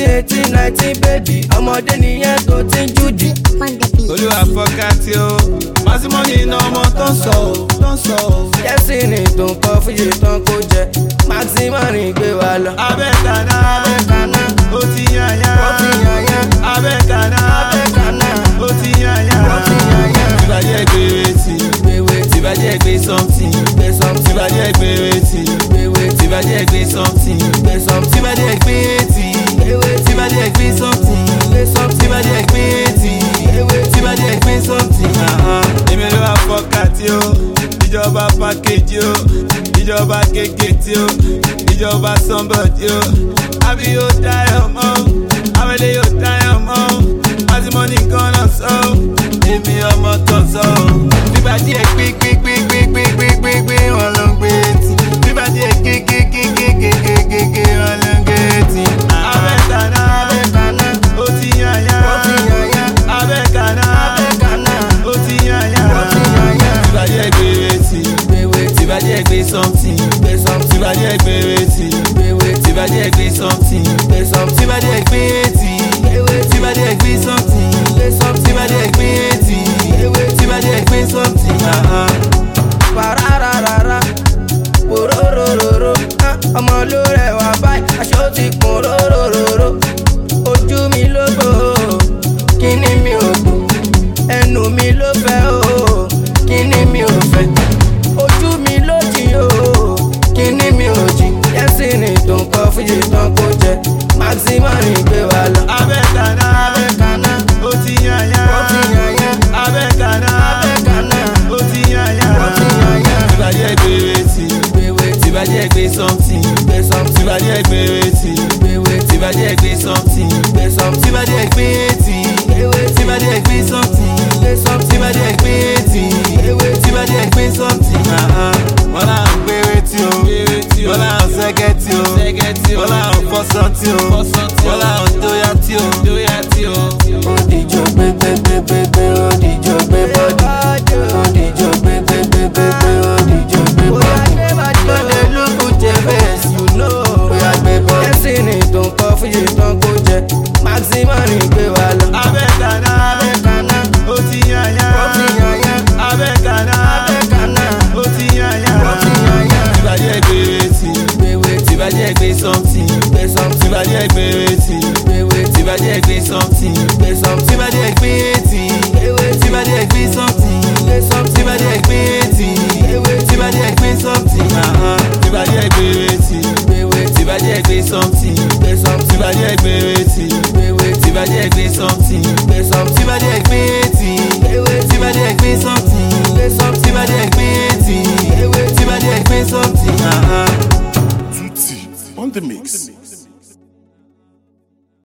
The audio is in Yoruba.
17, 18, 19 baby ọmọdé nìyẹn tó ti ń jùdì. Olúwa fọkàtì o Maximoni iná ọmọ tó ń sọ o. Destiny tó ń kọ fújì tán kó jẹ Maximoni gbé wa lọ. Abẹ́kànnà ó ti yànyà. Abẹ́kànnà ó ti yànyà. Tìbàjẹ́ gbé wétí. Tìbàjẹ́ gbé something. Tìbàjẹ́ gbé wétí. Tìbàjẹ́ gbé something. Tìbàjẹ́ gbé wétí. Tìbàjẹ́ gbé something. Tìbàjẹ́ gbé wétí. Tìbàjẹ́ gbé something. Èmi ló wá fọkàtì o. Ìjọba pàkéjì o. Ìjọba kékètì o. Ìjọba somebody o. Àbí yóò dáyọ̀ mọ́. Àwẹ̀lẹ̀ yóò dáyọ̀ mọ́. Maximoni kan náà sọ. Èmi ọmọ kan sọ. Bíbájí ẹ̀ gbé wọn ló ń gbé tí. Bíbájí ẹ̀ gé wọn ló ń gbé tí. Abẹ́kànnà ó ti yànyà. Abẹ́kànnà ó ti yànyà. Tìbàjẹ́ gbé wétí. Tìbàjẹ́ gbé something. Tìbàjẹ́ gbé wétí. Tìbàjẹ́ gbé something. Tìbàjẹ́ gbé wétí. Tìbàjẹ́ gbé something. Tìbàjẹ́ gbé wétí. Tìbàjẹ́ gbé something. Parararara, pororororo, ọmọ ló rẹwà báyìí, aṣọ ti kún róróróró. Ojú mi ló gbó, kíní mi ò gbó. Ẹnu mi ló fẹ́ o, kíní mi ò fẹ́. Ojú mi ló jì o, kíní mi ò jì. Destiny tó ń kọ fújì tán kó jẹ Maximoni gbé wa lọ. Abẹ́kànnà ó ti yànyà. Abẹ́kànnà ó ti yànyà. Tìbàjẹ́ gbé wétí. Tìbàjẹ́ gbé something. Tìbàjẹ́ gbé wétí. Tìbàjẹ́ gbé something. Tìbàjẹ́ gbé wétí. Tìbàjẹ́ gbé something. Tìbàjẹ́ gbé wétí. Tìbàjẹ́ gbé something. Wọ́n là ń gbé wétí o. Wọ́n là ń sẹ́gẹ́tì o. Wọ́n là ń fọ́sọ́tì o. Wọ́n là ń dóyàtì o. Ó dìjọ gbégbégbégbé, ó dìjọ gbé bọ́dì. Ó dìjọ gbégbégbégbé, ó dìjọ gbé bọ́dì. Lọ́dẹ lókù jẹ bẹ́ẹ̀ you know. Bóyá gbé bọ́dì. Destiny tó ń kọ fújì tán kó jẹ Maximoni gbé wa lọ. Abẹ́kànnà ó ti yànyà. Abẹ́kànnà ó ti yànyà. Tìbàjẹ́ gbé wétí. Tìbàjẹ́ gbé something. Tìbàjẹ́ gbé wétí. Tìbàjẹ́ gbé something. Tìbàjẹ́ gbé wétí. Tìbàjẹ́ gbé something. Tìbàjẹ́ gbé wétí. Tìbàjẹ́ gbé something. Tìbàjẹ́ gbé wétí. Tìbàjẹ́ gbé something. Tìbàjẹ́ gbé wétí. Tìbàjẹ́ gbé something. Tìbàjẹ́ gbé wétí. Tìbàjẹ́ gbé something. Tìbàjẹ́ gbé wétí. Tìbàjẹ́ gbé something. Tutti on the mix.